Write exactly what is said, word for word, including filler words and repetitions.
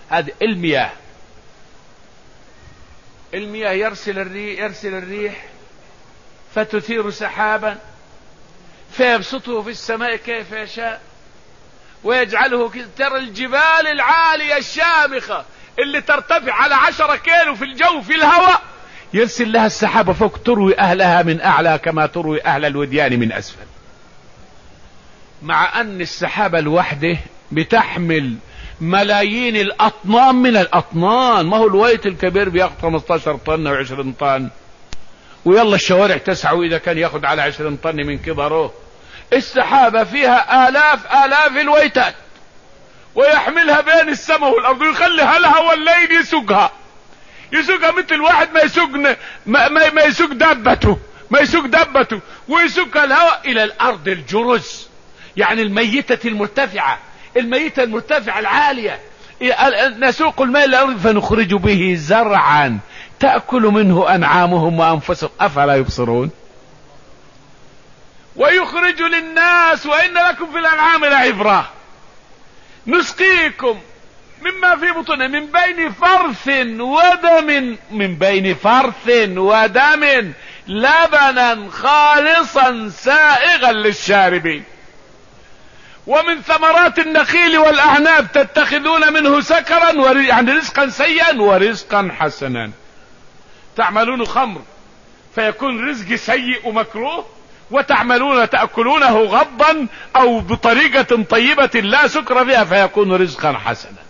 هذه المياه. المياه يرسل الريح, يرسل الريح فتثير سحابا فيبسطه في السماء كيف يشاء ويجعله كذا. ترى الجبال العالية الشامخة اللي ترتفع على عشرة كيلو في الجو في الهواء يرسل لها السحابة فوق تروي أهلها من أعلى كما تروي أهل الوديان من أسفل. مع أن السحابة الوحدة بتحمل ملايين الأطنان من الأطنان. ما هو الويت الكبير بياخد خمسة عشر طن وعشرين طن، ويلا الشوارع تسعة إذا كان ياخد على عشرين طن من كبره. السحابة فيها آلاف آلاف الويتات ويحملها بين السماء والأرض ويخليها الهواء الليل يسوقها يسوقها مثل واحد ما يسوق ما, ما, ما يسوق دابته ما يسوق دابته ويسوق الهواء إلى الأرض الجرز، يعني الميتة المرتفعة الميتة المرتفعة العالية. نسوق الماء إلى الأرض فنخرج به زرعا تأكل منه أنعامهم وأنفسهم أفلا يبصرون. ويخرج للناس وإن لكم في الأنعام لعبرة نسقيكم مما في بطونه من بين فرث ودم من بين فرث ودم لبنا خالصا سائغا للشاربين ومن ثمرات النخيل والأعناب تتخذون منه سكرا يعني رزقا سيئا ورزقا حسنا. تعملون خمر فيكون رزق سيء ومكروه، وتعملون تأكلونه غضا أو بطريقة طيبة لا سكر فيها فيكون رزقا حسنا.